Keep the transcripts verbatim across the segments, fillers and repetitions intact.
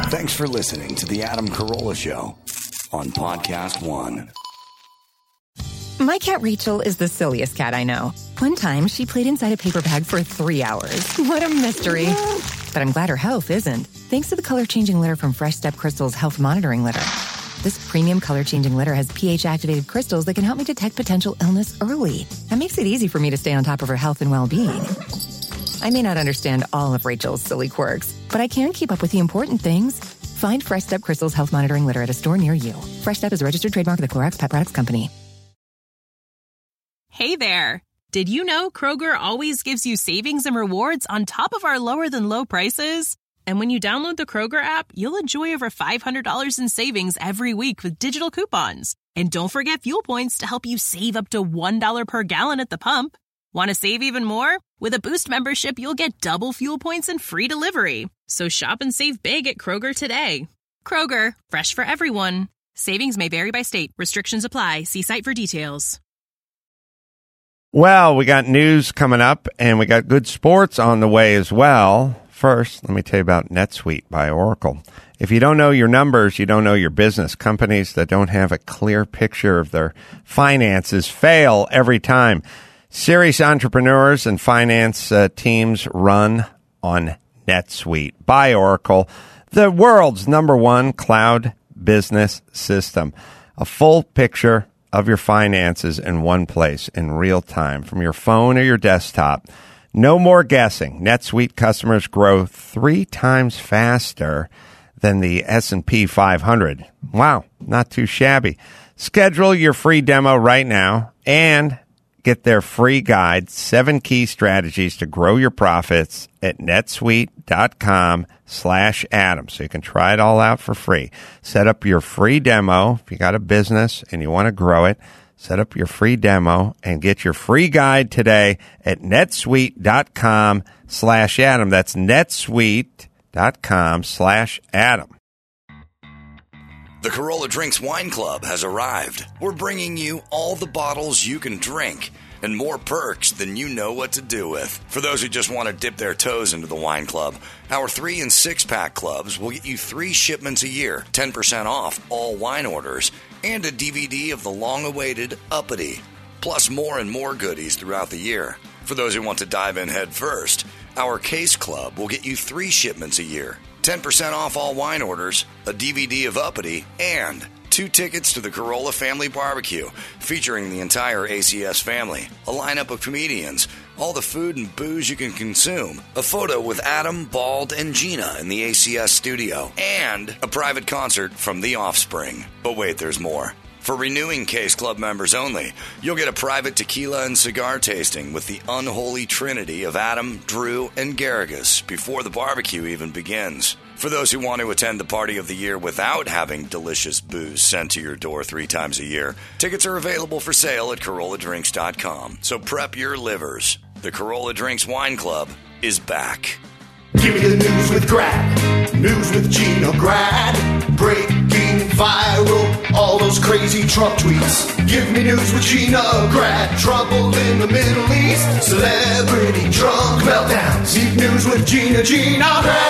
Thanks for listening to The Adam Carolla Show on Podcast One. My cat Rachel is the silliest cat I know. One time, she played inside a paper bag for three hours. What a mystery. But I'm glad her health isn't, thanks to the color-changing litter from Fresh Step Crystal's Health Monitoring Litter. This premium color-changing litter has pH-activated crystals that can help me detect potential illness early. That makes it easy for me to stay on top of her health and well-being. I may not understand all of Rachel's silly quirks, but I can keep up with the important things. Find Fresh Step Crystal's Health Monitoring Litter at a store near you. Fresh Step is a registered trademark of the Clorox Pet Products Company. Hey there. Did you know Kroger always gives you savings and rewards on top of our lower-than-low prices? And when you download the Kroger app, you'll enjoy over five hundred dollars in savings every week with digital coupons. And don't forget fuel points to help you save up to one dollar per gallon at the pump. Want to save even more? With a Boost membership, you'll get double fuel points and free delivery. So shop and save big at Kroger today. Kroger, fresh for everyone. Savings may vary by state. Restrictions apply. See site for details. Well, we got news coming up, and we got good sports on the way as well. First, let me tell you about NetSuite by Oracle. If you don't know your numbers, you don't know your business. Companies that don't have a clear picture of their finances fail every time. Serious entrepreneurs and finance uh, teams run on NetSuite by Oracle, the world's number one cloud business system. A full picture of your finances in one place in real time from your phone or your desktop. No more guessing. NetSuite customers grow three times faster than the S and P five hundred. Wow, not too shabby. Schedule your free demo right now and get their free guide, Seven Key Strategies to Grow Your Profits, at netsuite.com slash Adam. So you can try it all out for free. Set up your free demo. If you got a business and you want to grow it, set up your free demo and get your free guide today at netsuite.com slash Adam. That's netsuite.com slash Adam. The Carolla Drinks Wine Club has arrived. We're bringing you all the bottles you can drink and more perks than you know what to do with. For those who just want to dip their toes into the wine club, our three and six pack clubs will get you three shipments a year, ten percent off all wine orders, and a D V D of the long-awaited Uppity, plus more and more goodies throughout the year. For those who want to dive in head first, our Case Club will get you three shipments a year, ten percent off all wine orders, a D V D of Uppity, and two tickets to the Carolla Family Barbecue, featuring the entire A C S family, a lineup of comedians, all the food and booze you can consume, a photo with Adam, Bald, and Gina in the A C S studio, and a private concert from The Offspring. But wait, there's more. For renewing Case Club members only, you'll get a private tequila and cigar tasting with the unholy trinity of Adam, Drew, and Garrigus before the barbecue even begins. For those who want to attend the party of the year without having delicious booze sent to your door three times a year, tickets are available for sale at Carolla Drinks dot com. So prep your livers. The Carolla Drinks Wine Club is back. Give me the news with Grad. News with Gina Grad. Breaking viral, all those crazy Trump tweets. Give me news with Gina Grad. Trouble in the Middle East. Celebrity drunk meltdowns. Deep news with Gina, Gina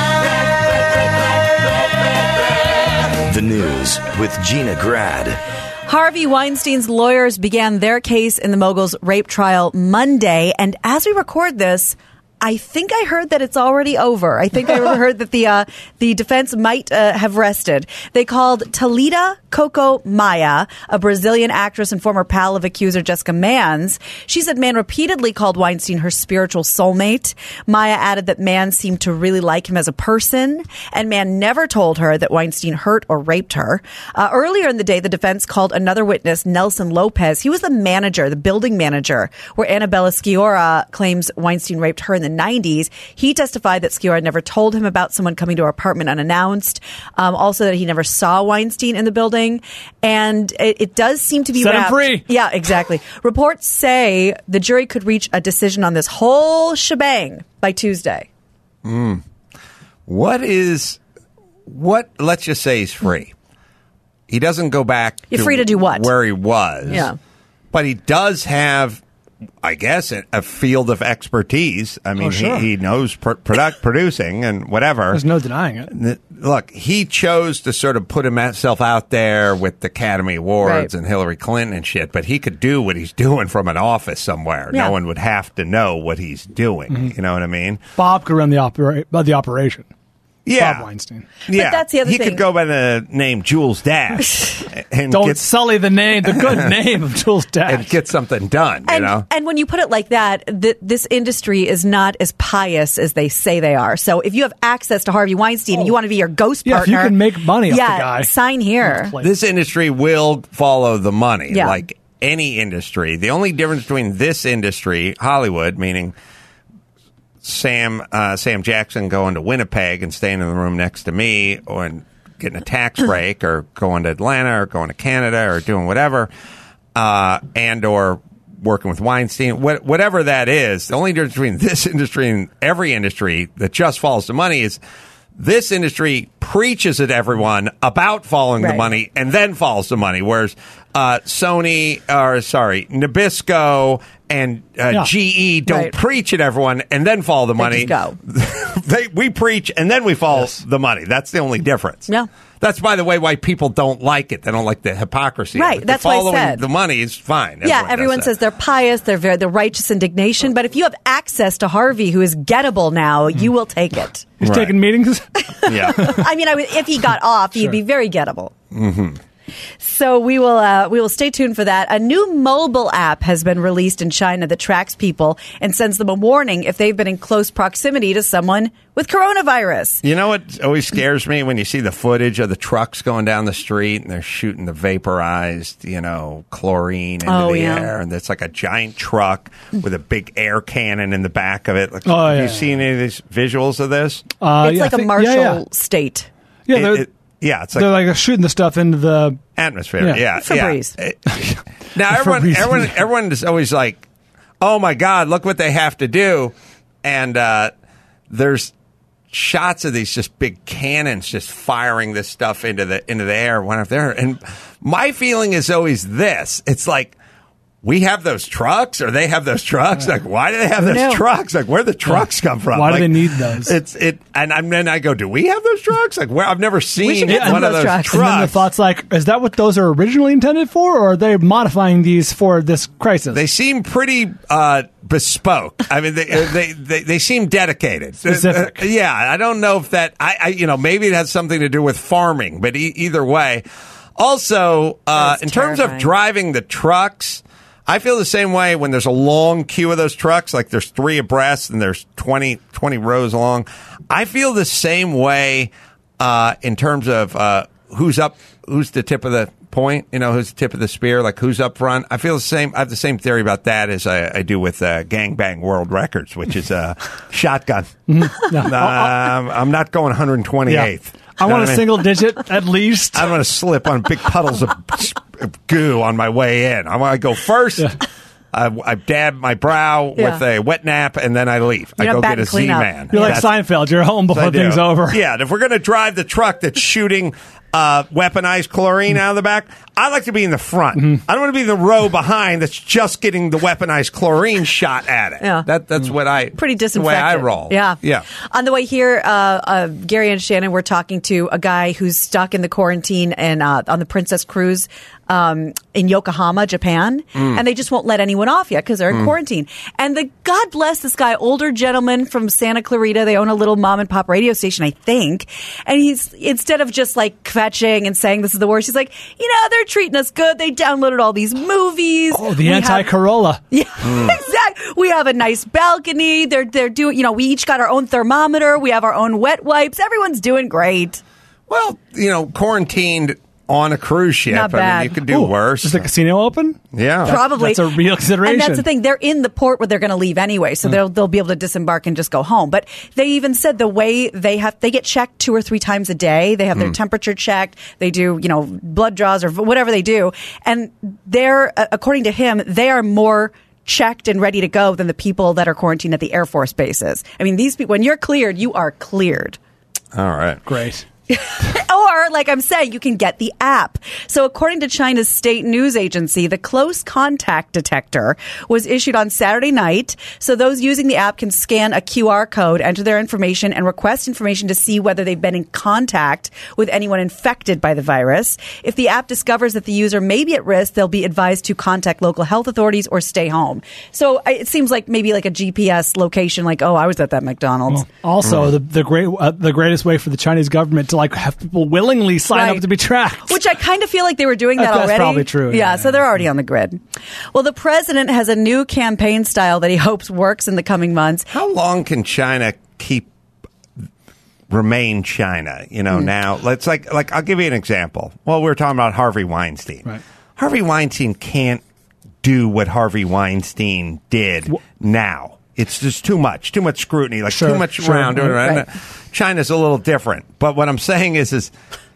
Grad. The news with Gina Grad. Harvey Weinstein's lawyers began their case in the mogul's rape trial Monday, and as we record this, I think I heard that it's already over. I think I heard that the uh, the defense might uh, have rested. They called Talita Coco Maia, a Brazilian actress and former pal of accuser Jessica Manns. She said Mann repeatedly called Weinstein her spiritual soulmate. Maia added that Mann seemed to really like him as a person, and Mann never told her that Weinstein hurt or raped her. Uh, earlier in the day, the defense called another witness, Nelson Lopez. He was the manager, the building manager, where Annabella Sciorra claims Weinstein raped her in the nineties. He testified that Sciorra never told him about someone coming to her apartment unannounced. Um, also that he never saw Weinstein in the building. And it, it does seem to be Set wrapped. him free. Yeah, exactly. Reports say the jury could reach a decision on this whole shebang by Tuesday. Mm. What is, what, let's just say he's free. He doesn't go back You're to free to do what? Where he was. Yeah. But he does have I guess, a field of expertise. I mean, Oh, sure. he, he knows pr- product producing and whatever. There's no denying it. Look, he chose to sort of put himself out there with the Academy Awards Right. and Hillary Clinton and shit, but he could do what he's doing from an office somewhere. Yeah. No one would have to know what he's doing. Mm-hmm. You know what I mean? Bob could run the, opera- uh, the operation. Yeah. Bob Weinstein. Yeah. that's the other he thing. could go by the name Jules Dash and Don't get, sully the name, the good name of Jules Dash. and get something done, you And, know? and when you put it like that, th- this industry is not as pious as they say they are. So if you have access to Harvey Weinstein and you want to be your ghost Yeah, if you partner, can make money off the yeah, guy. sign here. Play. This industry will follow the money, Yeah. like any industry. The only difference between this industry, Hollywood, meaning Sam uh, Sam Jackson going to Winnipeg and staying in the room next to me, or and getting a tax break, or going to Atlanta, or going to Canada, or doing whatever, uh, and or working with Weinstein, what, whatever that is. The only difference between this industry and every industry that just follows the money is this industry preaches at everyone about following the Right. money and then follows the money, whereas uh, Sony, or sorry, Nabisco and uh, Yeah. G E don't Right. preach at everyone and then follow the They money. just go. they, we preach and then we follow the money. That's the only difference. Yeah. That's, by the way, why people don't like it. They don't like the hypocrisy. of Right, it. that's the why I following said. the money is fine. Yeah, does everyone that. says they're pious, they're very, the righteous indignation. But if you have access to Harvey, who is gettable now, you will take it. He's Right. taking meetings. Yeah. I mean, I would, if he got off, he'd Sure. be very gettable. Mm-hmm. So we will uh, we will stay tuned for that. A new mobile app has been released in China that tracks people and sends them a warning if they've been in close proximity to someone with coronavirus. You know what always scares me? When you see the footage of the trucks going down the street and they're shooting the vaporized, you know, chlorine into Oh, the yeah. air. And it's like a giant truck with a big air cannon in the back of it. Like, Oh, have yeah. you seen any of these visuals of this? Uh, it's yeah, like I a think- martial Yeah, yeah. state. Yeah, It- they're, it- yeah, it's like they're like shooting the stuff into the. atmosphere. Yeah. Yeah, Febreze. yeah. It- now everyone, Febreze. everyone, everyone is always like, "Oh my God, look what they have to do!" And uh, there's shots of these just big cannons just firing this stuff into the into the air one after the other. And my feeling is always this: it's like, we have those trucks, or they have those trucks. Like, why do they have those knew? trucks? Like, where the trucks come from? Why do Like, they need those? It's it, and I'm, then I go, do we have those trucks? Like, where I've never seen should get some one of of those those trucks. trucks. And then the thought's like, is that what those are originally intended for, or are they modifying these for this crisis? They seem pretty uh, bespoke. I mean, they, they they they seem dedicated. Specific. Uh, yeah, I don't know if that. I, I you know maybe it has something to do with farming, but e- either way. Also, uh, That's in terms terrifying. of driving the trucks, I feel the same way when there's a long queue of those trucks, like there's three abreast and there's twenty, twenty rows long. I feel the same way uh, in terms of uh, who's up, who's the tip of the point, you know, who's the tip of the spear, like who's up front. I feel the same. I have the same theory about that as I, I do with uh, Gangbang World Records, which is a shotgun. No. Um, I'm not going one hundred twenty-eighth. I Know want what a mean? single digit at least. I don't want to slip on big puddles of goo on my way in. I want to go first. I, I dab my brow Yeah. with a wet nap, and then I leave. You're I not go bad get a and clean up. Z-Man. You're like That's- Seinfeld. You're home I before do. things over. Yeah, and if we're going to drive the truck that's shooting uh, weaponized chlorine out of the back, I like to be in the front. Mm-hmm. I don't want to be in the row behind that's just getting the weaponized chlorine shot at it. Yeah. That, that's what I Pretty the way disinfected. I roll. Yeah. Yeah. On the way here, uh, uh, Gary and Shannon were talking to a guy who's stuck in the quarantine and uh, on the Princess Cruise um, in Yokohama, Japan, Mm. and they just won't let anyone off yet because they're in quarantine. And the God bless this guy, older gentleman from Santa Clarita. They own a little mom and pop radio station, I think. And he's instead of just like kvetching and saying this is the worst, he's like, you know, they're treating us good. They downloaded all these movies. Oh, the We have- anti-Corolla. yeah, exactly. We have a nice balcony. They're they're doing. You know, we each got our own thermometer. We have our own wet wipes. Everyone's doing great. Well, you know, quarantined on a cruise ship. Not I bad. mean, you could do Ooh, worse. Is the casino open? Yeah. Probably that's a real consideration. And that's the thing. They're in the port where they're going to leave anyway, so they'll they'll be able to disembark and just go home. But they even said the way they have they get checked two or three times a day. They have their temperature checked. They do you know blood draws or whatever they do, and they're uh, according to him they are more checked and ready to go than the people that are quarantined at the Air Force bases. I mean, these people when you're cleared, you are cleared. All right. Great. Or, like I'm saying, you can get the app. So according to China's state news agency, the close contact detector was issued on Saturday night. So those using the app can scan a Q R code, enter their information, and request information to see whether they've been in contact with anyone infected by the virus. If the app discovers that the user may be at risk, they'll be advised to contact local health authorities or stay home. So it seems like maybe like a G P S location, like, oh, I was at that McDonald's. Well, also, mm. the the great uh, the greatest way for the Chinese government to like have people willingly sign right. up to be tracked. Which I kind of feel like they were doing that that's already. That's probably true. Yeah, yeah, so they're already on the grid. Well, the president has a new campaign style that he hopes works in the coming months. How long can China keep remain China? You know, mm. now let's like like I'll give you an example. Well, we were talking about Harvey Weinstein. Right. Harvey Weinstein can't do what Harvey Weinstein did well, now. It's just too much, too much scrutiny, like sure, too much sure, around. right. Right? China's a little different. But what I'm saying is, is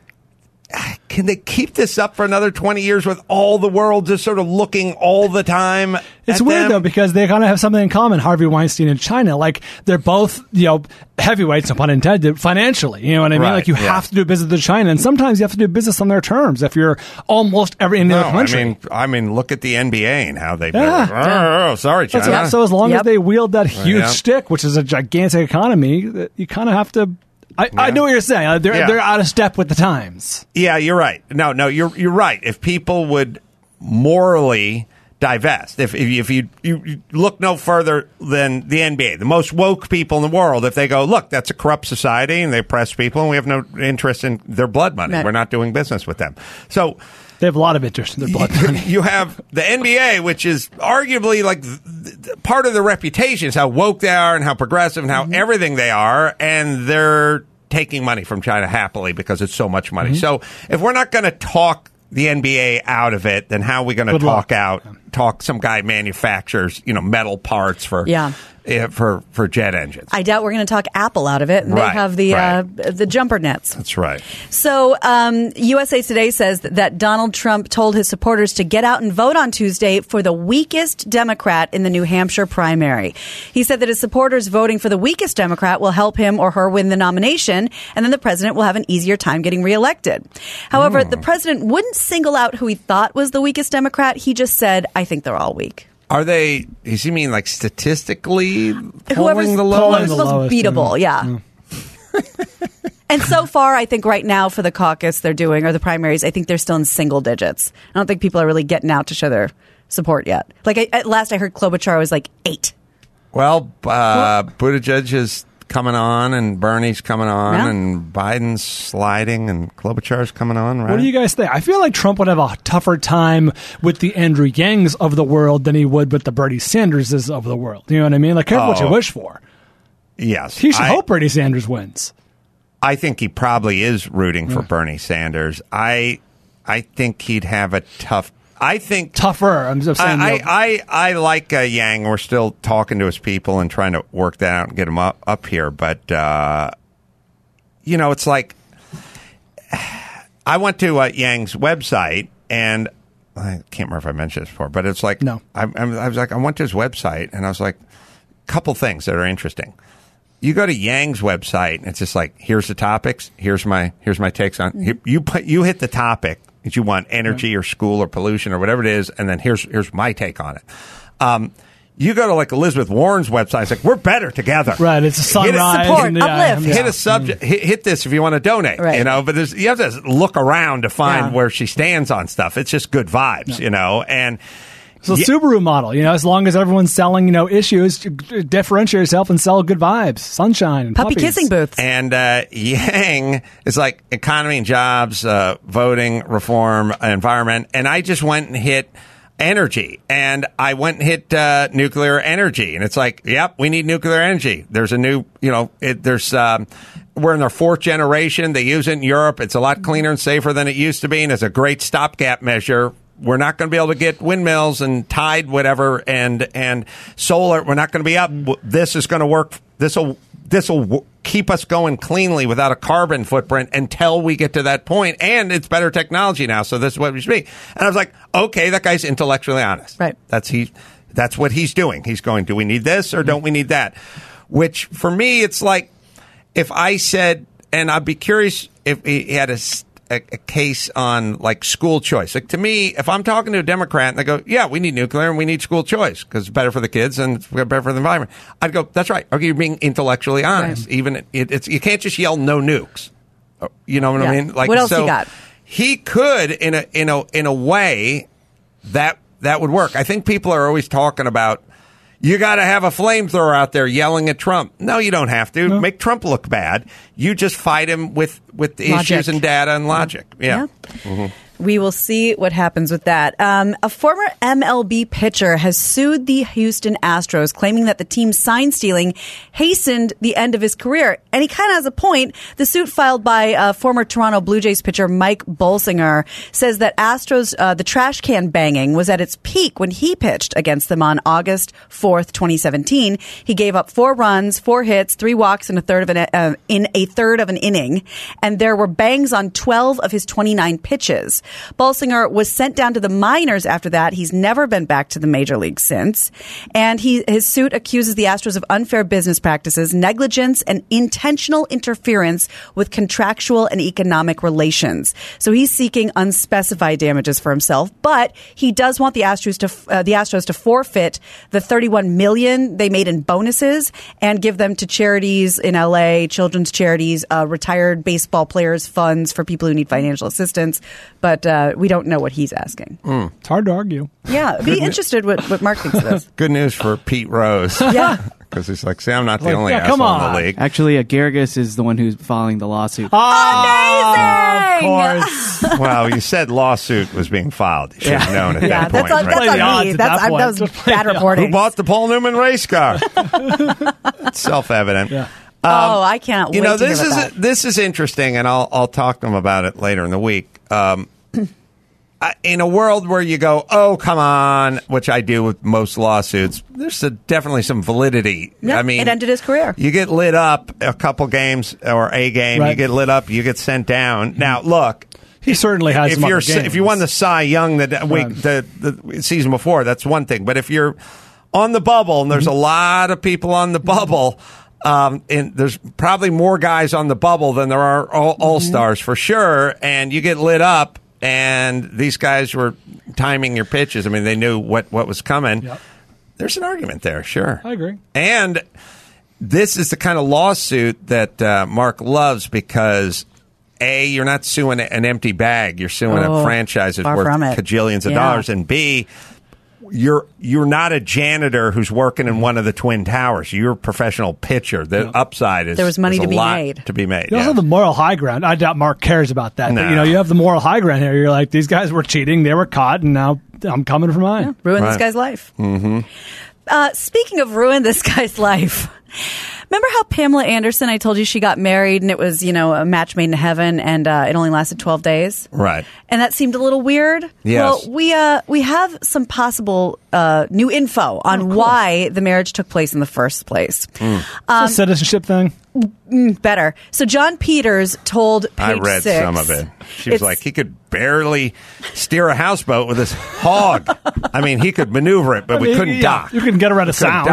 can they keep this up for another twenty years with all the world just sort of looking all the time? It's at weird, them? though, because they kind of have something in common, Harvey Weinstein and China. Like, they're both, you know, heavyweights, no pun intended, financially. You know what I mean? Right, like, you yeah. have to do business with China, and sometimes you have to do business on their terms if you're almost every in no, their country. I mean, I mean, look at the N B A and how they've yeah. been. Oh, oh, sorry, China. That's, so as long yep. as they wield that huge yeah. stick, which is a gigantic economy, you kind of have to... I, yeah. I know what you're saying. Uh, They're yeah. they're out of step with the times. Yeah, you're right. No, no, you're you're right. If people would morally divest, if if you, if you, you you look no further than the N B A, the most woke people in the world, if they go, look, that's a corrupt society, and they oppress people, and we have no interest in their blood money. Right. We're not doing business with them. So they have a lot of interest in their blood money. You have the N B A, which is arguably like th- th- part of their reputation is how woke they are and how progressive and how mm-hmm. everything they are, and they're taking money from China happily because it's so much money. Mm-hmm. So if we're not going to talk the N B A out of it, then how are we going to talk luck. out, talk some guy manufactures, you know, metal parts for yeah. uh, for for jet engines? I doubt we're going to talk Apple out of it. And right, they have the right. uh, the jumper nets. That's right. So um, U S A Today says that Donald Trump told his supporters to get out and vote on Tuesday for the weakest Democrat in the New Hampshire primary. He said that his supporters voting for the weakest Democrat will help him or her win the nomination, and then the president will have an easier time getting reelected. However, oh. the president wouldn't single out who he thought was the weakest Democrat. He just said, I think they're all weak. Are they, does he mean like statistically Whoever's polling the lowest? the most beatable, yeah. Mm. And so far, I think right now for the caucus they're doing, or the primaries, I think they're still in single digits. I don't think people are really getting out to show their support yet. Like, I, at last I heard Klobuchar was like eight. Well, uh, Buttigieg is coming on, and Bernie's coming on, yeah. and Biden's sliding, and Klobuchar's coming on, right? What do you guys think? I feel like Trump would have a tougher time with the Andrew Yangs of the world than he would with the Bernie Sanderses of the world. You know what I mean? Like, careful oh. what you wish for. Yes. He should I, hope Bernie Sanders wins. I think he probably is rooting for yeah. Bernie Sanders. I I think he'd have a tough I think tougher. I'm just saying. I, I, I, I like uh, Yang. We're still talking to his people and trying to work that out and get him up, up here. But, uh, you know, it's like I went to uh, Yang's website, and I can't remember if I mentioned this before, but it's like, no. I, I was like, I went to his website, and I was like, a couple things that are interesting. You go to Yang's website, and it's just like, here's the topics. Here's my here's my takes on. You you, put, you hit the topic that you want, energy or school or pollution or whatever it is, and then here's here's my take on it. Um, you go to like Elizabeth Warren's website, it's like, we're better together. Right, it's a sunrise. Support, and, uplift. Yeah. Hit a subject. Hit, hit this if you want to donate. Right. You know, but there's you have to look around to find yeah. where she stands on stuff. It's just good vibes, yeah. you know, and. So Yeah. Subaru model, you know, as long as everyone's selling, you know, issues, differentiate yourself and sell good vibes, sunshine, and puppy puppies. kissing booths. And uh, Yang is like economy and jobs, uh, voting, reform, environment. And I just went and hit energy. And I went and hit uh, nuclear energy. And it's like, yep, we need nuclear energy. There's a new, you know, it, there's... Um, we're in their fourth generation. They use it in Europe. It's a lot cleaner and safer than it used to be. And it's a great stopgap measure. We're not going to be able to get windmills and tide, whatever, and and solar. We're not going to be up. This is going to work. This will this will w- keep us going cleanly without a carbon footprint until we get to that point. And it's better technology now. So this is what we should be. And I was like, okay, that guy's intellectually honest. Right. That's he. That's what he's doing. He's going, do we need this or don't we need that? Which for me, it's like if I said. and I'd be curious if he had a, a, a case on like school choice. Like to me, if I'm talking to a Democrat and they go, "Yeah, we need nuclear and we need school choice because it's better for the kids and it's better for the environment," I'd go, "That's right. Okay, you're being intellectually honest. Right. Even it, it's you can't just yell no nukes. You know what yeah. I mean? Like what else so you got? He could in a in a in a way that that would work. I think people are always talking about. You got to have a flamethrower out there yelling at Trump. No, you don't have to. No. Make Trump look bad. You just fight him with, with issues and data and logic. Yeah. yeah. Mm-hmm. We will see what happens with that. Um, a former M L B pitcher has sued the Houston Astros, claiming that the team's sign stealing hastened the end of his career. And he kind of has a point. The suit filed by uh, former Toronto Blue Jays pitcher Mike Bolsinger says that Astros, uh, the trash can banging was at its peak when he pitched against them on August fourth, twenty seventeen. He gave up four runs, four hits, three walks in a third of an uh, in a third of an inning, and there were bangs on twelve of his twenty-nine pitches. Bolsinger was sent down to the minors after that. He's never been back to the major leagues since. And he, his suit accuses the Astros of unfair business practices, negligence, and intentional interference with contractual and economic relations. So he's seeking unspecified damages for himself, but he does want the Astros to uh, the Astros to forfeit the thirty-one million dollars they made in bonuses and give them to charities in L A, children's charities, uh, retired baseball players funds for people who need financial assistance. But But uh, we don't know what he's asking. Mm. It's hard to argue. Yeah, be interested what, what Mark thinks of this. Good news for Pete Rose. Yeah. Because he's like, see, I'm not the like, only yeah, asshole come on. in the league. Actually, uh, Garrigus is the one who's filing the lawsuit. Oh, amazing! Of course. Well, you said lawsuit was being filed. You should have known at yeah, that that's point. On, right? that's on me. That's, that, I, that was bad reporting. Who bought the Paul Newman race car? It's self-evident. Yeah. Um, oh, I can't you wait know, to this hear is about that. This is interesting, and I'll, I'll talk to them about it later in the week. Um, in a world where you go, oh, come on, which I do with most lawsuits, there's a, definitely some validity. Yep, I mean, it ended his career. You get lit up a couple games or a game, right. You get lit up, you get sent down. Now, look. He certainly has if some you're other games. If you won the Cy Young the, week, right. the, the season before, that's one thing. But if you're on the bubble, and there's mm-hmm. a lot of people on the bubble, um, and there's probably more guys on the bubble than there are all, all-stars mm-hmm. for sure, and you get lit up, and these guys were timing your pitches. I mean, they knew what, what was coming. Yep. There's an argument there, sure. I agree. And this is the kind of lawsuit that uh, Mark loves because, A, you're not suing an empty bag. You're suing oh, a franchise that's worth cajillions of yeah. dollars. And B, you're you're not a janitor who's working in one of the Twin Towers. You're a professional pitcher. The yep. upside is there was money to be lot made. To be made. You yeah. also have the moral high ground. I doubt Mark cares about that. No. But, you know, you have the moral high ground here. You're like, these guys were cheating. They were caught, and now I'm coming for mine. Yeah, ruin right. this guy's life. Mm-hmm. Uh, speaking of ruin this guy's life, remember how Pamela Anderson, I told you she got married and it was, you know, a match made in heaven and uh, it only lasted twelve days? Right. And that seemed a little weird? Yes. Well, we, uh, we have some possible uh, new info on oh, cool. why the marriage took place in the first place. Mm. Um, it's a citizenship thing? Mm, better. So John Peters told Page I read Six, some of it. She was like, he could barely steer a houseboat with his hog. I mean, he could maneuver it, but we couldn't yeah, dock. You couldn't get around a we sound.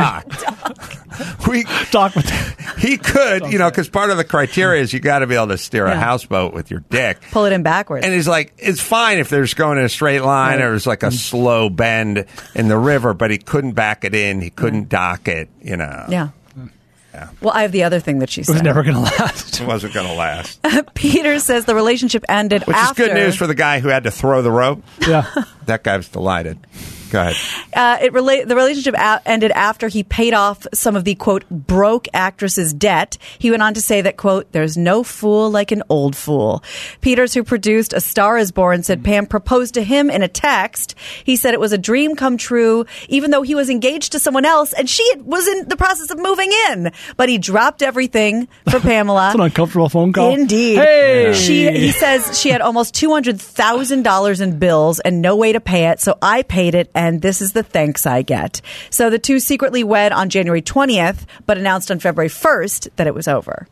Dock. we dock with He could, you know, because part of the criteria is you got to be able to steer yeah. a houseboat with your dick. Pull it in backwards. And he's like, it's fine if there's going in a straight line right. or there's like a slow bend in the river, but he couldn't back it in. He couldn't dock it, you know. Yeah. Yeah. Well, I have the other thing that she said. It was never going to last. It wasn't going to last. Peter says the relationship ended Which after. is good news for the guy who had to throw the rope. Yeah. That guy was delighted. Go ahead. Uh, it rela- the relationship a- ended after he paid off some of the, quote, broke actress's debt. He went on to say that, quote, there's no fool like an old fool. Peters, who produced A Star is Born, said Pam proposed to him in a text. He said it was a dream come true, even though he was engaged to someone else and she was in the process of moving in. But he dropped everything for Pamela. It's an uncomfortable phone call. Indeed. Hey! She, he says she had almost two hundred thousand dollars in bills and no way to pay it, so I paid it, and this is the thanks I get. So the two secretly wed on January twentieth, but announced on February first that it was over.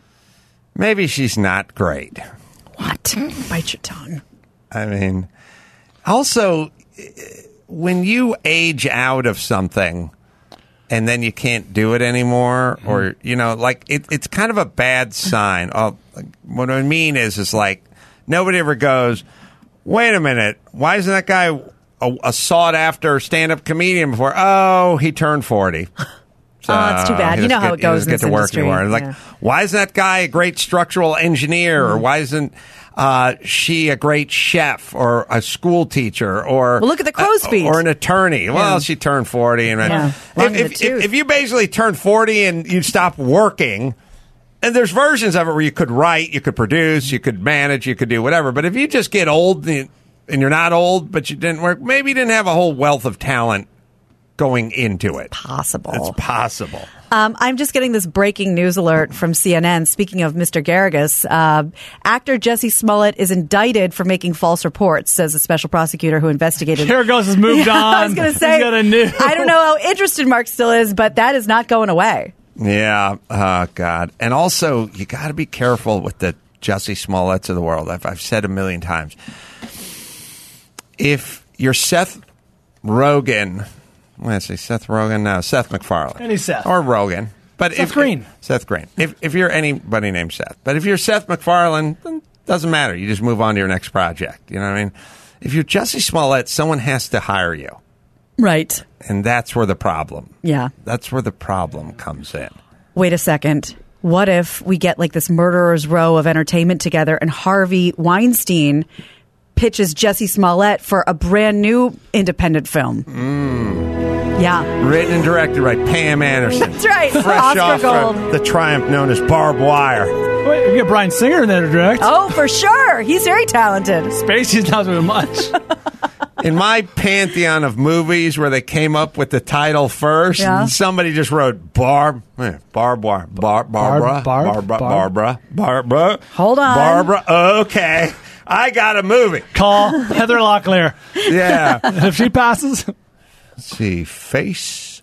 Maybe she's not great. What? Bite your tongue. I mean, also, when you age out of something and then you can't do it anymore, Mm-hmm. or you know, like it, it's kind of a bad sign. Oh, like, what I mean is, is like nobody ever goes, wait a minute, why isn't that guy a, a sought after stand up comedian before? Oh, he turned forty. So Oh, it's too bad. he You know doesn't how get, it goes He doesn't in get this to work industry. anymore. And like, Yeah. why isn't that guy a great structural engineer, or why isn't uh, she a great chef, or a school teacher, or Well, look at the crow's uh, feet. or an attorney? Well, Yeah. she turned forty, and Yeah. if, Long in if, the if, tooth. if you basically turn forty and you stop working. And there's versions of it where you could write, you could produce, you could manage, you could do whatever. But if you just get old and you're not old, but you didn't work, maybe you didn't have a whole wealth of talent going into it. Possible. It's possible. Um, I'm just getting this breaking news alert from C N N. Speaking of Mister Garrigus, uh, actor Jesse Smollett is indicted for making false reports, says a special prosecutor who investigated. Garrigus has moved Yeah, on. I was going to He's say, got a new- I don't know how interested Mark still is, but that is not going away. Yeah. Oh, God. And also, you got to be careful with the Jussie Smolletts of the world. I've, I've said a million times. If you're Seth Rogen, let's see, Seth Rogen, no, Seth MacFarlane. Any Seth. Or Rogen. But Seth if, Green. Seth Green. If, if you're anybody named Seth. But if you're Seth MacFarlane, then it doesn't matter. You just move on to your next project. You know what I mean? If you're Jussie Smollett, someone has to hire you. Right. And that's where the problem. Yeah. That's where the problem comes in. Wait a second. What if we get like this murderer's row of entertainment together and Harvey Weinstein pitches Jesse Smollett for a brand new independent film? Mm. Yeah. Written and directed by Pam Anderson. That's right. Fresh Oscar off Gold. from the triumph known as Barbed Wire. Wait, you get Brian Singer in there to direct. Oh, for sure. He's very talented. Spacey's not doing much. In my pantheon of movies where they came up with the title first, Yeah. somebody just wrote Barb, eh, Barbed Wire, Bar, Barbara, Barb, Barb, Barbara, Barb. Barbara, Barbara. Hold on. Barbara. Okay, I got a movie. Call Heather Locklear. Yeah. If she passes, Let's see, Face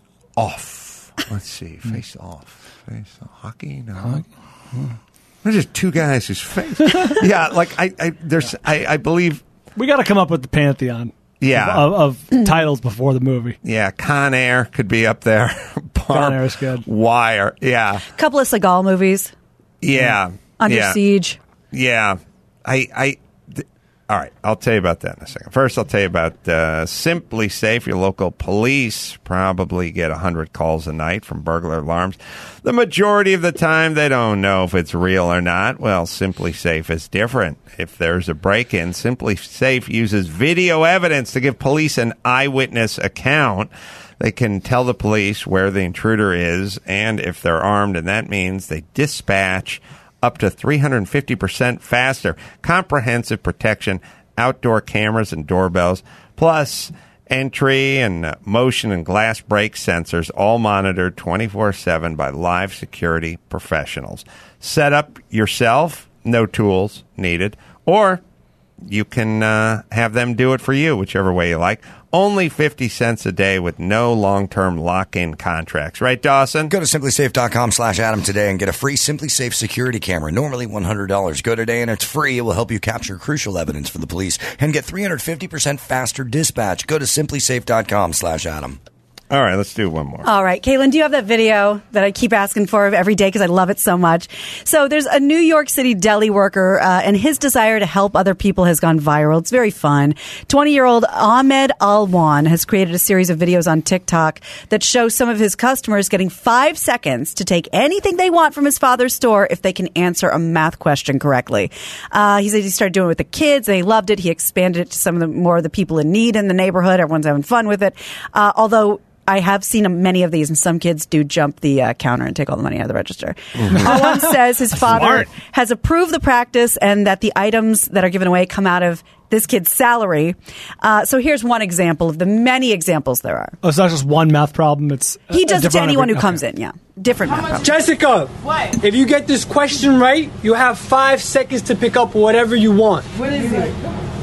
Off. Let's see, Face Off. Face off. Hockey? No. There's just two guys whose face. Yeah, like I, I there's, I, I believe. we got to come up with the pantheon. Yeah. Of, of titles before the movie. Yeah, Con Air could be up there. Con Air is good. Wire. Yeah. A couple of Seagal movies. Yeah. Under yeah. Siege. Yeah. I, I, th- all right. I'll tell you about that in a second. First, I'll tell you about uh, Simply Safe. Your local police probably get one hundred calls a night from burglar alarms. The majority of the time, they don't know if it's real or not. Well, Simply Safe is different. If there's a break-in, Simply Safe uses video evidence to give police an eyewitness account. They can tell the police where the intruder is and if they're armed, and that means they dispatch up to three hundred fifty percent faster. Comprehensive protection, outdoor cameras and doorbells, plus entry and uh, motion and glass break sensors, all monitored twenty-four seven by live security professionals. Set up yourself, no tools needed, or you can uh, have them do it for you, whichever way you like. Only fifty cents a day with no long-term lock-in contracts. Right, Dawson? Go to simplysafe.com slash Adam today and get a free Simply Safe security camera, normally one hundred dollars. Go today and it's free. It will help you capture crucial evidence for the police and get three hundred fifty percent faster dispatch. Go to simplysafe.com slash Adam. All right, let's do one more. All right. Caitlin, do you have that video that I keep asking for every day because I love it so much? So there's a New York City deli worker, uh, and his desire to help other people has gone viral. It's very fun. twenty-year-old Ahmed Alwan has created a series of videos on TikTok that show some of his customers getting five seconds to take anything they want from his father's store if they can answer a math question correctly. Uh, he said he started doing it with the kids, and he loved it. He expanded it to some of the more of the people in need in the neighborhood. Everyone's having fun with it. Uh, although I have seen many of these, and some kids do jump the uh, counter and take all the money out of the register. Alwan says his father Smart. has approved the practice and that the items that are given away come out of this kid's salary. Uh, so here's one example of the many examples there are. Oh, it's not just one math problem. It's a- He a does it to different anyone who every- comes okay. in, yeah. Different math problem. Jessica, what? If you get this question right, you have five seconds to pick up whatever you want. What is it?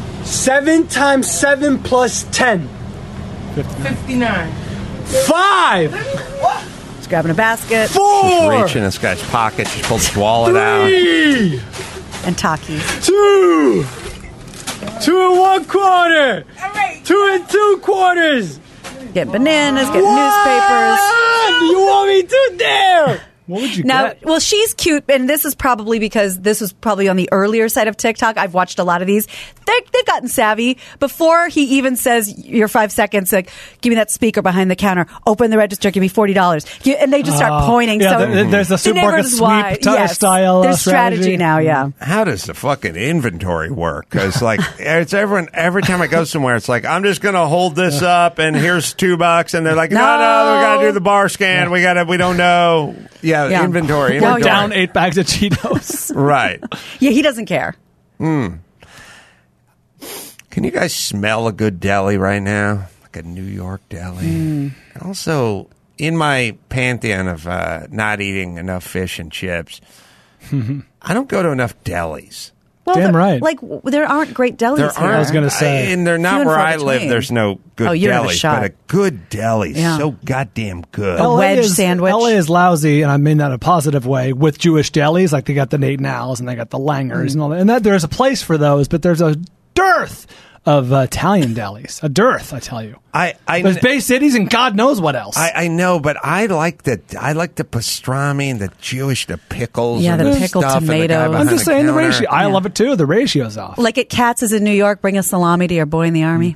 Seven times seven plus ten. fifty-nine. Five. He's grabbing a basket Four. Reach in this guy's pocket, just pulled his wallet out. Three. and Taki. Two. Two and one quarter. Two and two quarters. Getting bananas, getting newspapers. You want me to dare? What would you Now, get? well, she's cute, and this is probably because this was probably on the earlier side of TikTok. I've watched a lot of these. They're, they've gotten savvy. Before he even says your five seconds, like, give me that speaker behind the counter, open the register, give me forty dollars. And they just start Oh. pointing. Yeah, so there- there's the supermarket neighborhood's sweep wide. t- Yes. style, uh, There's strategy. strategy. now, yeah. How does the fucking inventory work? Because like it's everyone every time I go somewhere, it's like I'm just gonna hold this up and here's two bucks, and they're like, no, no, No. we gotta do the bar scan. We gotta, we don't know. Yeah, Yeah. inventory. No, inventory. Down eight bags of Cheetos. Right. Yeah, he doesn't care. Can you guys smell a good deli right now? Like a New York deli. Mm. Also, in my pantheon of uh, not eating enough fish and chips, I don't go to enough delis. Well, Damn there- right. Like, w- there aren't great delis There here. aren't. I was gonna say. and they're Few not and where far I live. between. There's no good Oh, you don't have a delis, shot. but a good deli, Yeah. so goddamn good. A L A wedge is, sandwich. L A is lousy, and I mean that in a positive way, with Jewish delis. Like they got the Nate Now's and they got the Langers and all that. And that there's a place for those, but there's a dearth of uh, Italian delis. A dearth, I tell you. I, I, There's Bay Cities and God knows what else. I, I know, but I like the I like the pastrami and the Jewish, the pickles. Yeah, and the the pickled stuff and the guy tomatoes. behind I'm just the saying the counter. ratio. I love it too. The ratio's off. Like at Katz's in New York, bring a salami to your boy in the army.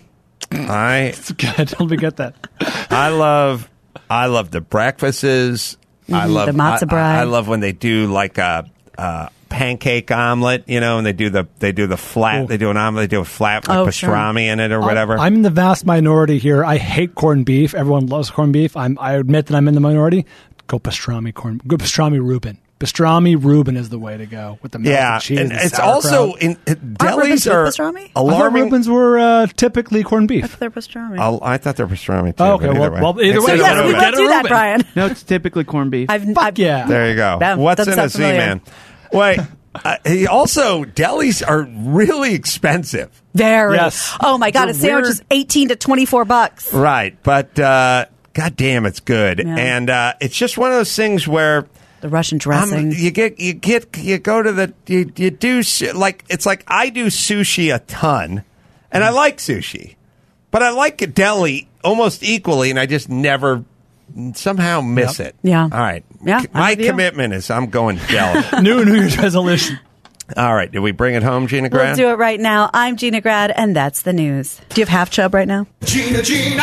I It's good. Let me get that. I love I love the breakfasts. I Mhm, love the matzo I- bread. I, I love when they do like a, a pancake omelet, you know, and they do the they do the flat. Ooh. They do an omelet. They do a flat with Oh, sure. pastrami in it or whatever. I'm in the vast minority here. I hate corned beef. Everyone loves corned beef. I'm, I admit that I'm in the minority. Go pastrami corn. Go pastrami Reuben. Pastrami Reuben is the way to go with the melted yeah, cheese. and and it's sauerkraut. also in uh, Reubens delis are with pastrami? I thought I thought alarming. Reubens were uh, typically corned beef. They're pastrami. I'll- I thought they were pastrami too. Oh, okay, but well- either way. well, either It's way, a yes, we Reuben. both do that, Reuben. Brian. No, it's typically corned beef. I've, Fuck I've, yeah. There you go. That What's doesn't in a sound familiar. Z-Man? Wait, uh, he also, delis are really expensive. Very. Yes. Oh my God, They're a sandwich weird. is eighteen to twenty-four bucks. Right, but uh, God damn, it's good. Yeah. And uh, it's just one of those things where The Russian um, dressing. you get, you get, you go to the, you, you do, su- like, it's like I do sushi a ton, and I like sushi, but I like a deli almost equally, and I just never somehow miss Yep. it. Yeah. All right. Yeah, C- I'm My with you. commitment is I'm going deli. New New Year's resolution. All right. Did we bring it home, Gina Grad? We'll do it right now. I'm Gina Grad, and that's the news. Do you have half chub right now? Gina, Gina,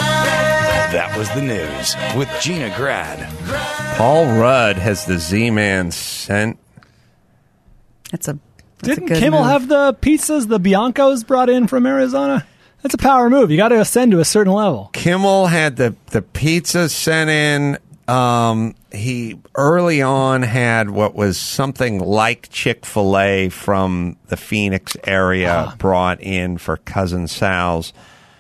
Grad. That was the news with Gina Grad. Paul Rudd has the Z-Man sent. That's a that's a Didn't good Kimmel move. have the pizzas the Biancos brought in from Arizona? That's a power move. You got to ascend to a certain level. Kimmel had the, the pizza sent in. Um, he early on had what was something like Chick-fil-A from the Phoenix area brought in for Cousin Sal's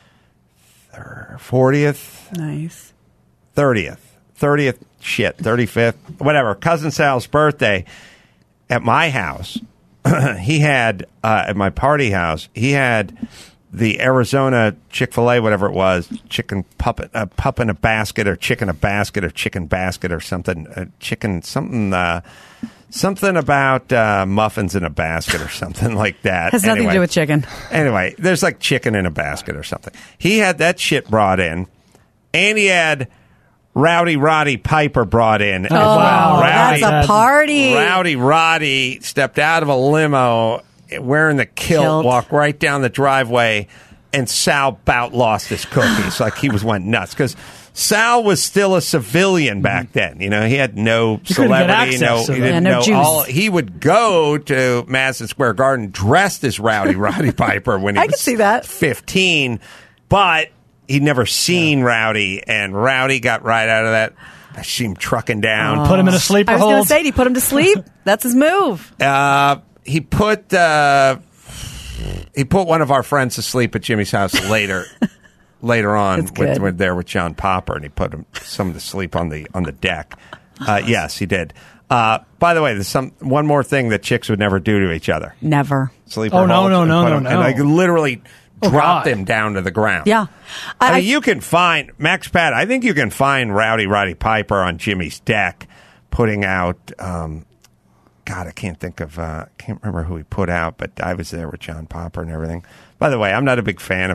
fortieth, Nice. thirtieth, thirtieth, shit, thirty-fifth, whatever, Cousin Sal's birthday at my house. He had, uh, at my party house, he had the Arizona Chick-fil-A, whatever it was, chicken puppet, uh, pup in a basket, or chicken a basket, or chicken basket, or something, uh, chicken, something, uh, something about uh, muffins in a basket, or something like that. Has nothing Anyway. to do with chicken. Anyway, there's like chicken in a basket or something. He had that shit brought in, and he had Rowdy Roddy Piper brought in. Oh, wow. that's Rowdy- a party. Rowdy Roddy stepped out of a limo wearing the kilt, Kilt. walked right down the driveway, and Sal bout lost his cookies. Like he was went nuts because Sal was still a civilian back then. You know, he had no couldn't get celebrity. access No, to he them. didn't Yeah, no know juice. all. He would go to Madison Square Garden dressed as Rowdy Roddy Piper when he I was could see that. fifteen, but he'd never seen Rowdy, and Rowdy got right out of that. I see him trucking down. Put him in a sleeper I was going hold. to say, did he put him to sleep? That's his move. Uh, he put uh, he put one of our friends to sleep at Jimmy's house later. Later on, That's with, good. with there with John Popper, and he put him, some to sleep on the on the deck. Uh, yes, he did. Uh, by the way, there's some one more thing that chicks would never do to each other: Never. sleep. Oh, or no, hold no, and no, put no, him- no. And like literally Oh, drop God. them down to the ground. Yeah. I, I, mean, you can find Max Pat. I think you can find Rowdy Roddy Piper on Jimmy's deck, putting out. Um, God, I can't think of. Uh, can't remember who he put out, but I was there with John Popper and everything. By the way, I'm not a big fan of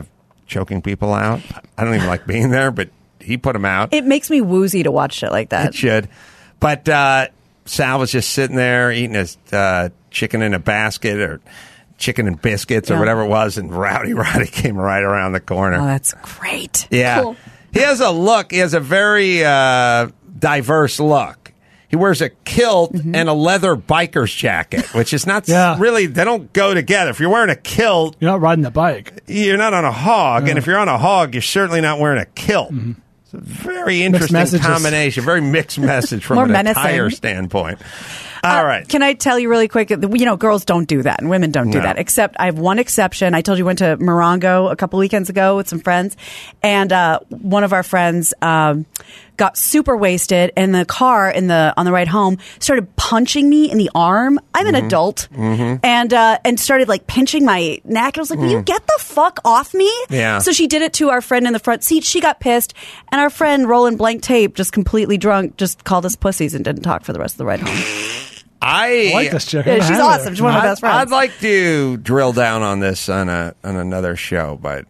choking people out. I don't even like being there, but he put them out. It makes me woozy to watch shit like that. It should. But uh, Sal was just sitting there eating his uh, chicken in a basket or chicken and biscuits or Yeah. whatever it was, and Rowdy Roddy came right around the corner. Oh, that's great. Yeah. Cool. He has a look. He has a very uh, diverse look. He wears a kilt Mm-hmm. and a leather biker's jacket, which is not Yeah. really, they don't go together. If you're wearing a kilt, You're not riding the bike. you're not on a hog. Yeah. And if you're on a hog, you're certainly not wearing a kilt. It's a very interesting messages. combination, very mixed message from More an menacing. attire standpoint. All Uh, right. Can I tell you really quick? You know, girls don't do that, and women don't do No. that. Except I have one exception. I told you I went to Morongo a couple weekends ago with some friends, and uh, one of our friends um, got super wasted in the car in the on the ride home. Started punching me in the arm. I'm an adult, and uh, and started like pinching my neck. I was like, "Will you get the fuck off me?" Yeah. So she did it to our friend in the front seat. She got pissed, and our friend rolling blank tape, just completely drunk, just called us pussies and didn't talk for the rest of the ride home. I, I like this chick. Yeah, I'm she's happy awesome. with She's one of my I'd- best friends. I'd like to drill down on this on a on another show, but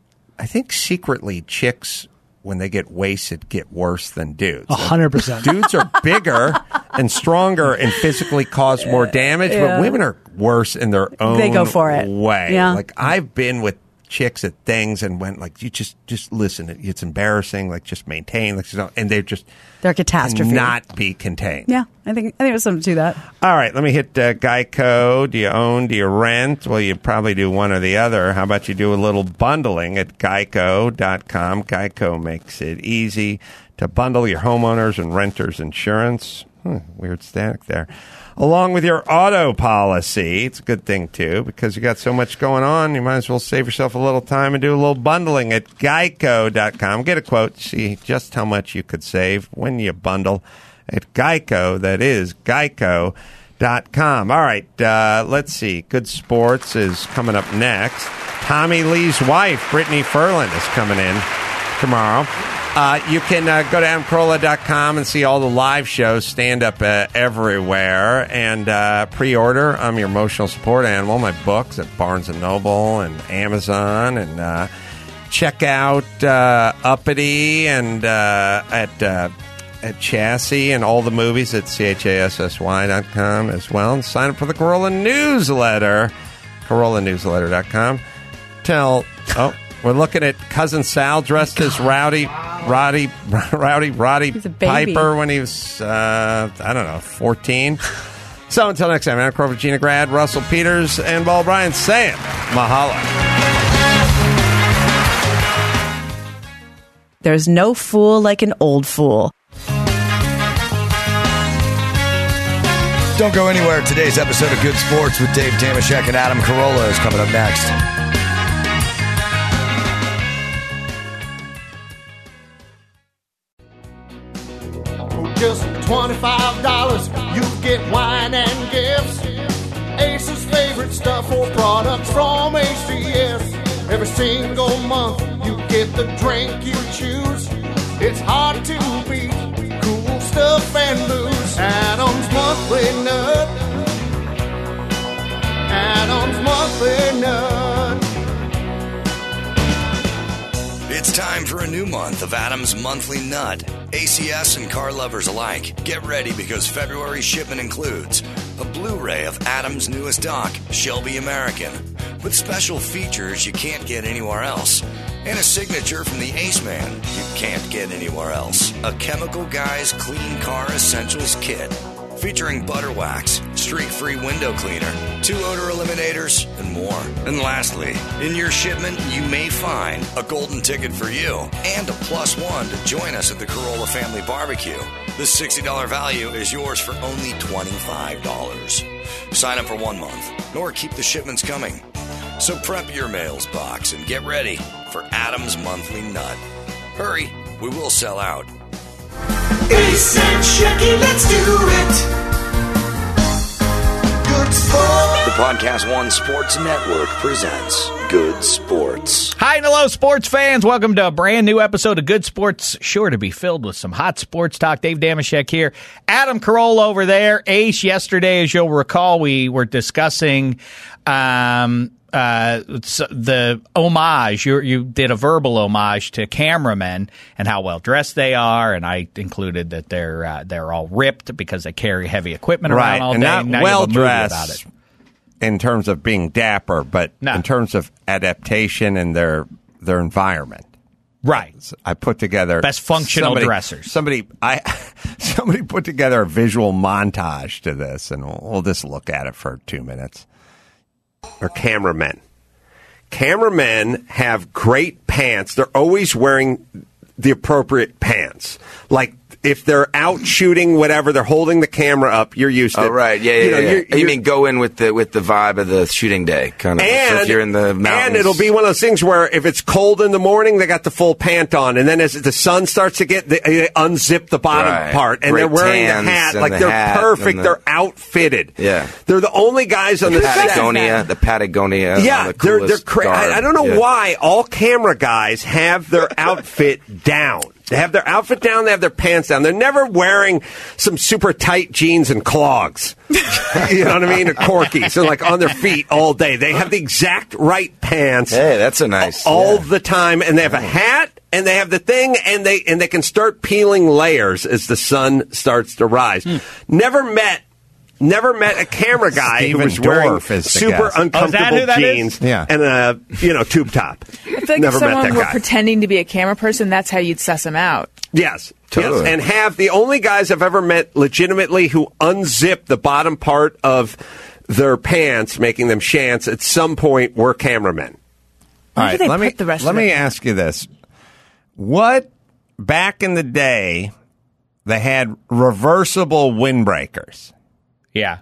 I think secretly chicks, when they get wasted, get worse than dudes. A hundred percent. Dudes are bigger and stronger and physically cause more damage, Yeah. but women are worse in their own They go for it. way. Yeah. Like I've been with chicks at things and went like, you just just listen, it- it's embarrassing. Like just maintain, like, you know, and they just They're a catastrophe. not be contained. Yeah, I think I think there's something to that. All right, let me hit uh, Geico. Do you own? Do you rent? Well, you probably do one or the other. How about you do a little bundling at geico dot com? Geico makes it easy to bundle your homeowners and renters insurance. Hmm, weird static there. Along with your auto policy. It's a good thing, too, because you got so much going on. You might as well save yourself a little time and do a little bundling at geico dot com. Get a quote. See just how much you could save when you bundle at Geico. That is geico dot com. All right, uh, let's see. Good Sports is coming up next. Tommy Lee's wife, Brittany Ferland, is coming in tomorrow. Uh, you can uh, go to adam carolla dot com and see all the live shows, stand up uh, everywhere, and uh, pre-order I'm Your Emotional Support Animal, my books at Barnes and Noble and Amazon, and uh, check out uh, Uppity and uh, at uh, at Chassis and all the movies at chassy dot com as well, and sign up for the Corolla newsletter, carolla newsletter dot com. Tell oh. We're looking at Cousin Sal dressed as Rowdy, Roddy, Rowdy, Roddy He's a baby. Piper when he was, uh, I don't know, fourteen. So until next time, Adam Crawford, Gina Grad, Russell Peters, and Ball Bryan saying mahalo. There's no fool like an old fool. Don't go anywhere. Today's episode of Good Sports with Dave Damashek and Adam Carolla is coming up next. Just twenty-five dollars, you get wine and gifts. Ace's favorite stuff or products from A C S. Every single month, you get the drink you choose. It's hard to beat cool stuff and booze. Adam's Monthly Nut. Adam's Monthly Nut. It's time for a new month of Adam's Monthly Nut. A C S and car lovers alike, get ready because February's shipment includes a Blu-ray of Adam's newest doc, Shelby American, with special features you can't get anywhere else, and a signature from the Ace Man you can't get anywhere else. A Chemical Guys Clean Car Essentials Kit, featuring butter wax, streak-free window cleaner, two odor eliminators, and more. And lastly, in your shipment, you may find a golden ticket for you and a plus one to join us at the Carolla Family Barbecue. This sixty dollars value is yours for only twenty-five dollars. Sign up for one month, nor keep the shipments coming. So prep your mails box and get ready for Adam's Monthly Nut. Hurry, we will sell out. Ace and Shecky, let's do it. Good Sports. The Podcast One Sports Network presents Good Sports. Hi and hello, sports fans. Welcome to a brand new episode of Good Sports, sure to be filled with some hot sports talk. Dave Damashek here. Adam Carolla over there. Ace, yesterday, as you'll recall, we were discussing um, uh, the homage. You you did a verbal homage to cameramen and how well dressed they are, and I included that they're uh, they're all ripped because they carry heavy equipment right. around all and day. Not now well you have a movie dressed about it. in terms of being dapper, but no. in terms of adaptation and their their environment. Right. I put together best functional somebody, dressers. Somebody I somebody put together a visual montage to this, and we'll, we'll just look at it for two minutes. Or cameramen. Cameramen have great pants. They're always wearing the appropriate pants. Like if they're out shooting whatever, they're holding the camera up. You're used to. Oh right, yeah, yeah. You know, yeah. you're, you you're, mean go in with the with the vibe of the shooting day, kind of. And, so if you're in the mountains, and it'll be one of those things where if it's cold in the morning, they got the full pant on, and then as the sun starts to get, they, they unzip the bottom right. part, and Great they're wearing the tans hat, and like the they're hat perfect. the, They're outfitted. Yeah, they're the only guys on the, the set. Patagonia, the Patagonia. Yeah, the they're they're crazy. I, I don't know yeah. why all camera guys have their outfit down. They have their outfit down. They have their pants down. They're never wearing some super tight jeans and clogs. You know what I mean? Or corkies. They're like on their feet all day. They have the exact right pants. Hey, that's a nice all yeah. the time, and they have a hat, and they have the thing, and they and they can start peeling layers as the sun starts to rise. Hmm. Never met. Never met a camera guy Stephen who was wearing Dorff is the super guest. uncomfortable Oh, is that who that jeans is? Yeah. and a you know tube top. I feel like Never if met someone that were guy. pretending to be a camera person, that's how you'd suss them out. Yes, Totally. yes, and have the only guys I've ever met legitimately who unzip the bottom part of their pants, making them shants at some point, were cameramen. All Where right, do they let put me the rest let of me it? ask you this: what back in the day they had reversible windbreakers, Yeah.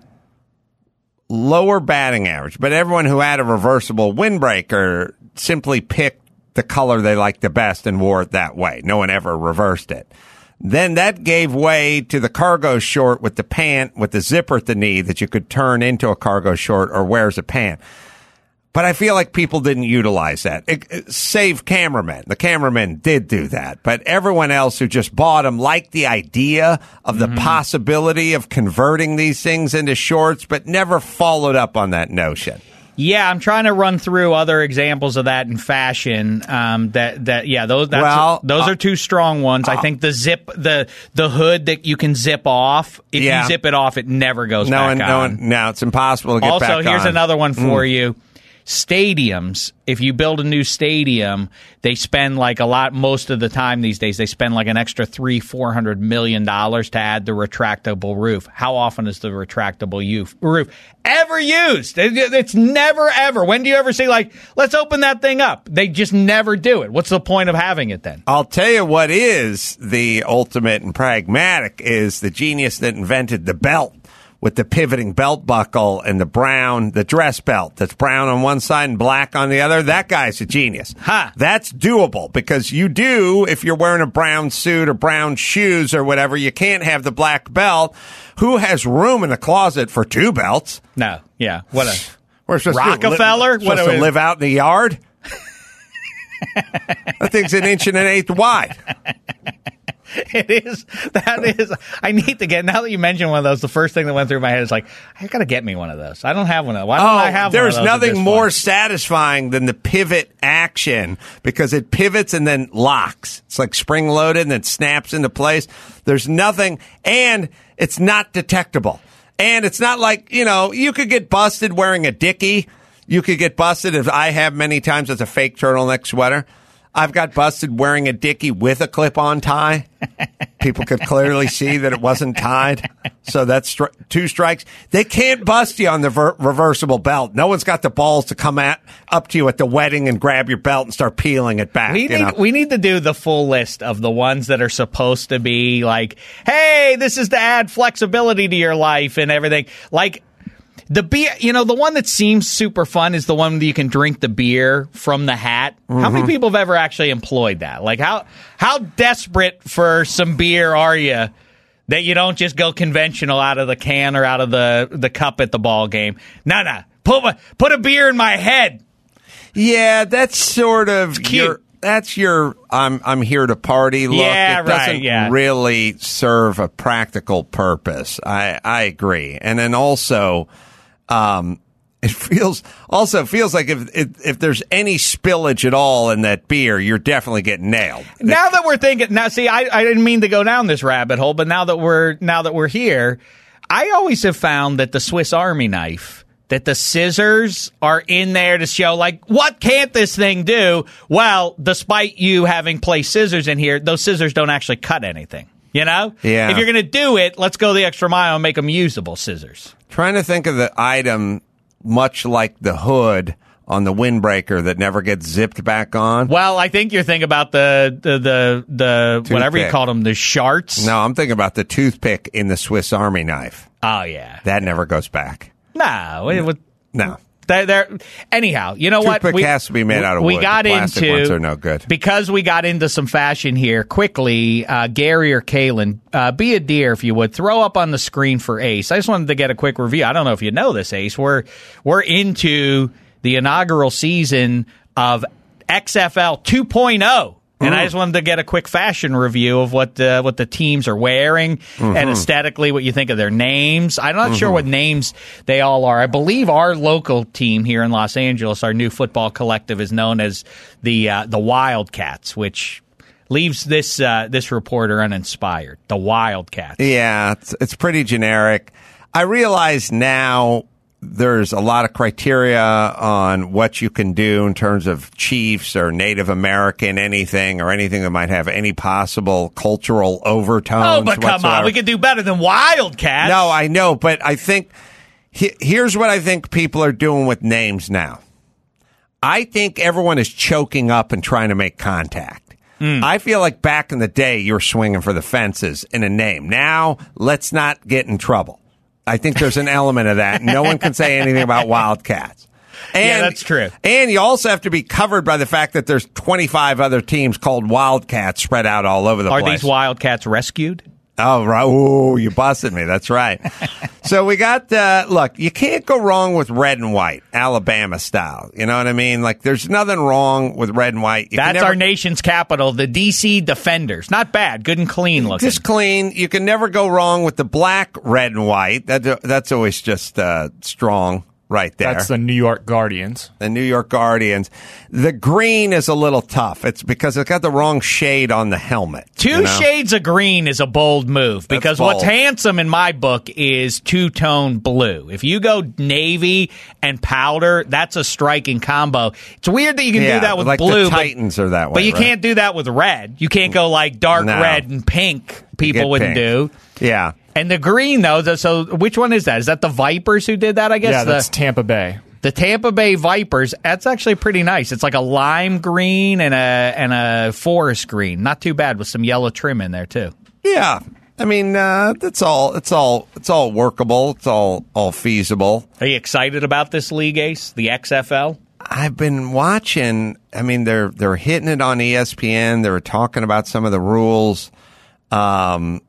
lower batting average, but everyone who had a reversible windbreaker simply picked the color they liked the best and wore it that way. No one ever reversed it. Then that gave way to the cargo short with the pant with the zipper at the knee that you could turn into a cargo short or wear as a pant. But I feel like people didn't utilize that. It, it, save cameramen. The cameramen did do that. But everyone else who just bought them liked the idea of the mm-hmm. possibility of converting these things into shorts, but never followed up on that notion. Yeah, I'm trying to run through other examples of that in fashion. Um, that that yeah, those that's, well, those uh, are two strong ones. uh, I think the zip the the hood that you can zip off. If yeah. you zip it off, it never goes no, back and, on. No, and, no, it's impossible to get also, back on. Also, here's another one for mm. you. Stadiums, if you build a new stadium, they spend like a lot, most of the time these days, they spend like an extra three, four hundred million dollars to add the retractable roof. How often is the retractable use, roof ever used? It, it's never, ever. When do you ever say, like, let's open that thing up? They just never do it. What's the point of having it then? I'll tell you what is the ultimate and pragmatic is the genius that invented the belt. With the pivoting belt buckle and the brown, the dress belt that's brown on one side and black on the other, that guy's a genius. Huh. That's doable because you do, if you're wearing a brown suit or brown shoes or whatever, you can't have the black belt. Who has room in the closet for two belts? No, yeah. What a We're supposed Rockefeller? To, li- supposed what to a, live out in the yard? That thing's an inch and an eighth wide. It is. That is. I need to get. Now that you mentioned one of those, the first thing that went through my head is like, I got to get me one of those. I don't have one of those. Why don't oh, I have one of there's those? There's nothing more point? satisfying than the pivot action because it pivots and then locks. It's like spring loaded and then snaps into place. There's nothing, and it's not detectable. And it's not like, you know, you could get busted wearing a dickie. You could get busted, as I have many times, as a fake turtleneck sweater. I've got busted wearing a dickie with a clip-on tie. People could clearly see that it wasn't tied. So that's stri- two strikes. They can't bust you on the ver- reversible belt. No one's got the balls to come at up to you at the wedding and grab your belt and start peeling it back. We you need know? we need to do the full list of the ones that are supposed to be like, hey, this is to add flexibility to your life and everything. Like, the beer, you know, the one that seems super fun is the one that you can drink the beer from the hat. Mm-hmm. How many people have ever actually employed that? Like, how how desperate for some beer are you that you don't just go conventional out of the can or out of the, the cup at the ball game? No, no. Put, my, put a beer in my head. Yeah, that's sort of your... That's your I'm I'm here to party look. Yeah, it doesn't right, yeah. really serve a practical purpose. I, I agree. And then also, um, It feels also feels like if, if if there's any spillage at all in that beer, you're definitely getting nailed. Now that we're thinking, now see, I, I didn't mean to go down this rabbit hole, but now that we're now that we're here, I always have found that the Swiss Army knife, that the scissors are in there to show, like, what can't this thing do? Well, despite you having placed scissors in here, those scissors don't actually cut anything. You know? Yeah. If you're going to do it, let's go the extra mile and make them usable scissors. Trying to think of the item much like the hood on the windbreaker that never gets zipped back on. Well, I think you're thinking about the, the, the, the whatever you call them, the sharts. No, I'm thinking about the toothpick in the Swiss Army knife. Oh, yeah. That never goes back. No. It would, no. They're, they're, anyhow, you know what? Toothpick we, has to be made out of we wood. Got the plastic into, ones are no good. Because we got into some fashion here, quickly, uh, Gary or Kalen, uh, be a dear if you would. Throw up on the screen for Ace. I just wanted to get a quick review. I don't know if you know this, Ace. We're, we're into the inaugural season of X F L two point oh. And I just wanted to get a quick fashion review of what the, what the teams are wearing mm-hmm. and aesthetically what you think of their names. I'm not mm-hmm. sure what names they all are. I believe our local team here in Los Angeles, our new football collective, is known as the uh, the Wildcats, which leaves this uh, this reporter uninspired. The Wildcats. Yeah, it's, it's pretty generic. I realize now there's a lot of criteria on what you can do in terms of Chiefs or Native American anything or anything that might have any possible cultural overtones. Oh, but come whatsoever. on. We could do better than Wildcats. No, I know, but I think he, here's what I think people are doing with names now. I think everyone is choking up and trying to make contact. Mm. I feel like back in the day, you were swinging for the fences in a name. Now, let's not get in trouble. I think there's an element of that. No one can say anything about Wildcats. And, yeah, that's true. And you also have to be covered by the fact that there's twenty-five other teams called Wildcats spread out all over the Are place. Are these Wildcats rescued? Oh, right. Ooh, you busted me. That's right. So we got, uh, look, you can't go wrong with red and white, Alabama style. You know what I mean? Like, there's nothing wrong with red and white. You That's never, our nation's capital, the D C Defenders. Not bad. Good and clean looking. Just clean. You can never go wrong with the black, red, and white. That, that's always just uh, strong. Right there. That's the New York Guardians. The New York Guardians. The green is a little tough. It's because it's got the wrong shade on the helmet. Two you know? shades of green is a bold move because bold. What's handsome in my book is two-tone blue. If you go navy and powder, that's a striking combo. It's weird that you can yeah, do that with like blue. The Titans but, are that way. But you right? can't do that with red. You can't go like dark no. red and pink. People Get wouldn't pink. do. Yeah. And the green, though, so which one is that? Is that the Vipers who did that, I guess? Yeah, the, that's Tampa Bay. The Tampa Bay Vipers, that's actually pretty nice. It's like a lime green and a and a forest green. Not too bad with some yellow trim in there, too. Yeah. I mean, uh, that's all. It's all. It's all workable. It's all all feasible. Are you excited about this league, Ace? The X F L? I've been watching. I mean, they're they're hitting it on E S P N. They were talking about some of the rules. Um,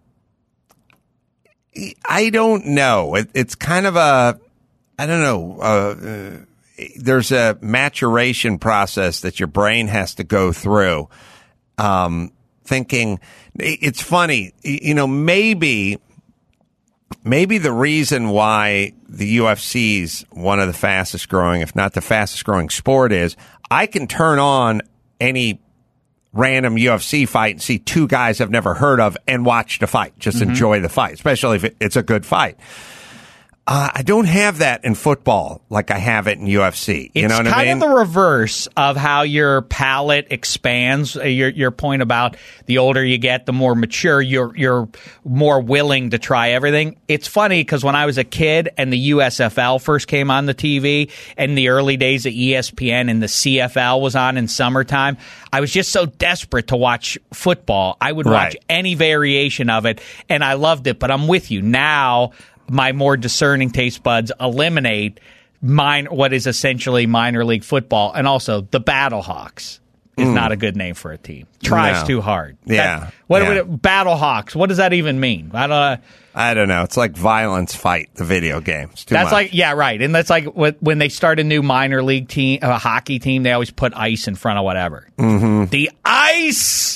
I don't know. It, it's kind of a. I don't know. Uh, uh, there's a maturation process that your brain has to go through. Um, thinking it's funny, you know, maybe, maybe the reason why the U F C's one of the fastest growing, if not the fastest growing sport is I can turn on any random U F C fight and see two guys I've never heard of and watch the fight, just mm-hmm. enjoy the fight, especially if it, it's a good fight. Uh, I don't have that in football like I have it in U F C. You it's know what kind I mean? of the reverse of how your palate expands. Your your point about the older you get, the more mature you're you're more willing to try everything. It's funny because when I was a kid and the U S F L first came on the T V and the early days of E S P N and the C F L was on in summertime, I was just so desperate to watch football. I would Right. watch any variation of it, and I loved it. But I'm with you now. My more discerning taste buds eliminate mine, what is essentially minor league football, and also the Battlehawks is Mm. not a good name for a team. Tries No. too hard. Yeah. That, what yeah. would it, Battlehawks? What does that even mean? I don't. Uh, I don't know. It's like Violence Fight, the video game. It's too that's much. like yeah, right. And that's like what, when they start a new minor league team, a hockey team, they always put ice in front of whatever. Mm-hmm. The ice.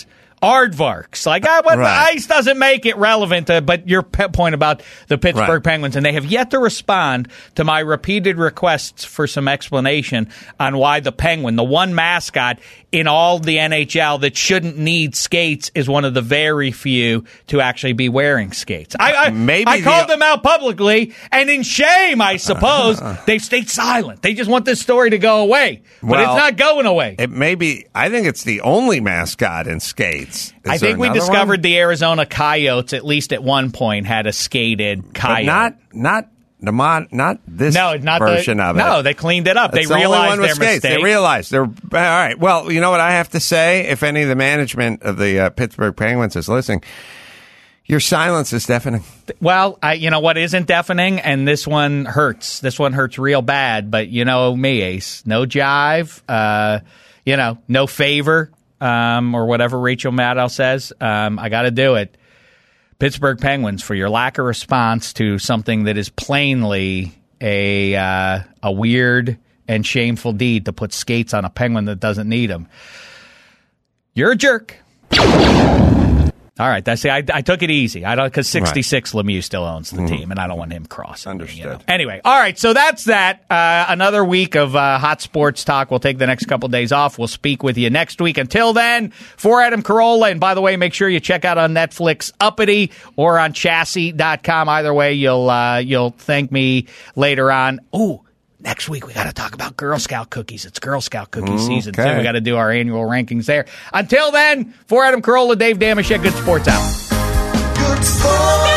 aardvarks. Like, ah, what, Right. ice doesn't make it relevant, uh, but your pe- point about the Pittsburgh Right. Penguins, and they have yet to respond to my repeated requests for some explanation on why the Penguin, the one mascot in all the N H L that shouldn't need skates, is one of the very few to actually be wearing skates. I, I, Maybe I called the- them out publicly, and in shame, I suppose, they've stayed silent. They just want this story to go away, but Well, it's not going away. It may be. I think it's the only mascot in skates. Is I there think we another discovered one? the Arizona Coyotes, at least at one point, had a skated coyote. But not not the mon, not this no, not version the, of it. No, they cleaned it up. That's they the only realized one with their skates. mistake. They realized they're all right. Well, you know what I have to say. If any of the management of the uh, Pittsburgh Penguins is listening, your silence is deafening. Well, I, you know what isn't deafening, and this one hurts. This one hurts real bad. But you know me, Ace. No jive. Uh, you know, no favor, um, or whatever Rachel Maddow says. Um, I got to do it. Pittsburgh Penguins, for your lack of response to something that is plainly a uh, a weird and shameful deed to put skates on a penguin that doesn't need them. You're a jerk. All right, that's it. I, I took it easy. I don't because sixty-six right. Lemieux still owns the team, and I don't want him crossing. Understood. Me, you know? Anyway, all right. So that's that. Uh, another week of uh, hot sports talk. We'll take the next couple days off. We'll speak with you next week. Until then, for Adam Carolla, and by the way, make sure you check out on Netflix Uppity or on chassis dot com. Either way, you'll uh, you'll thank me later on. Ooh. Next week, we got to talk about Girl Scout cookies. It's Girl Scout cookie Okay. season, too. We got to do our annual rankings there. Until then, for Adam Carolla, Dave Damashek, Good Sports out. Good sports.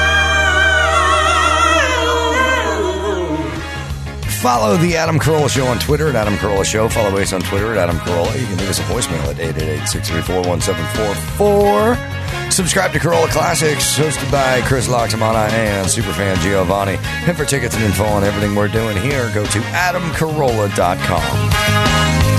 Follow the Adam Carolla Show on Twitter at Adam Carolla Show. Follow us on Twitter at Adam Carolla. You can leave us a voicemail at eight eight eight, six three four, one seven four four. Subscribe to Carolla Classics, hosted by Chris Loxamana and Superfan Giovanni. And for tickets and info on everything we're doing here, go to adam carolla dot com.